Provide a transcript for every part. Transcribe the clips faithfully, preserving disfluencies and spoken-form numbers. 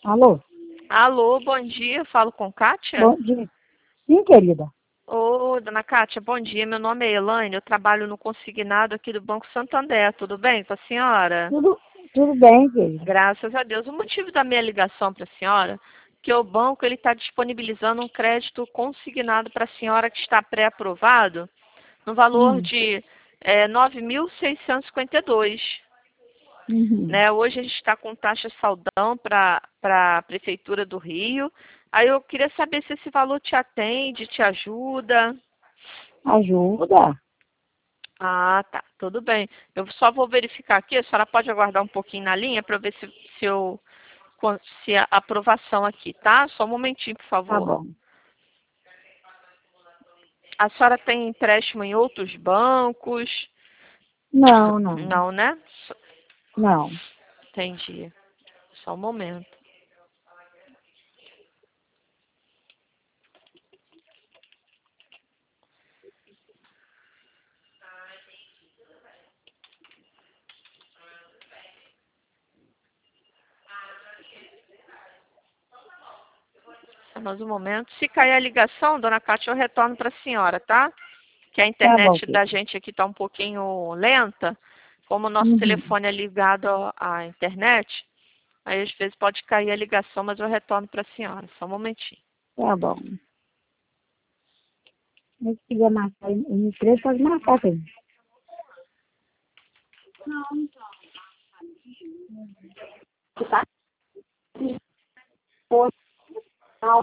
Alô? Alô, bom dia. Falo com Kátia? Bom dia. Sim, querida. Ô, dona Kátia, bom dia. Meu nome é Elaine, eu trabalho no consignado aqui do Banco Santander. Tudo bem com a senhora? Tudo, tudo bem, querida. Graças a Deus. O motivo da minha ligação para a senhora é que o banco ele está disponibilizando um crédito consignado para a senhora que está pré-aprovado no valor Hum, de é, nove mil seiscentos e cinquenta e dois. uhum. Né? Hoje a gente está com taxa saldão para a Prefeitura do Rio. Aí eu queria saber se esse valor te atende, te ajuda. Ajuda? Ah, tá. Tudo bem. Eu só vou verificar aqui. A senhora pode aguardar um pouquinho na linha para ver se, se, eu, se a aprovação aqui, tá? Só um momentinho, por Tá favor. bom. A senhora tem empréstimo em outros bancos? Não, não. Não, né? Só- Não. Entendi. Só um momento. Só mais um momento. Se cair a ligação, dona Cátia, eu retorno para a senhora, tá? Que a Tá bom, internet da querida. gente aqui está um pouquinho lenta. Como o nosso Uhum. telefone é ligado à internet, aí às vezes pode cair a ligação, mas eu retorno para a senhora. Só um momentinho. Tá bom. Mas se quiser marcar em em três, pode marcar, querida. Tá? Pô, não.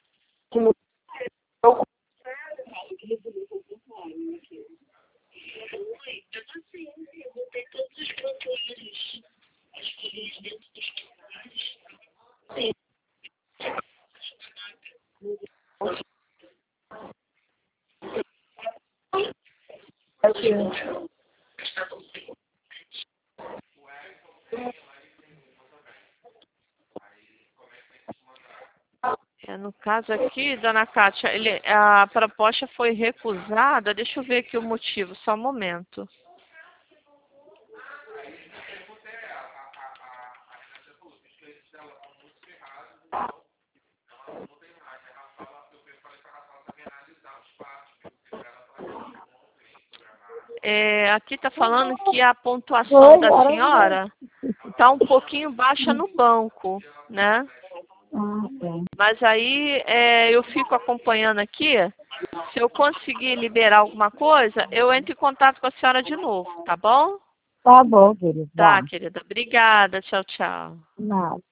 É, no caso aqui, dona Cátia, ele, a proposta foi recusada. Deixa eu ver aqui o motivo, só um momento. É, aqui está falando que a pontuação Foi, da agora vai. senhora está um pouquinho baixa no banco, né? Ah, tá. Mas aí é, eu fico acompanhando aqui. Se eu conseguir liberar alguma coisa, eu entro em contato com a senhora de novo, tá bom? Tá bom, querida. Tá, Vá. querida. Obrigada. Tchau, tchau. Nada.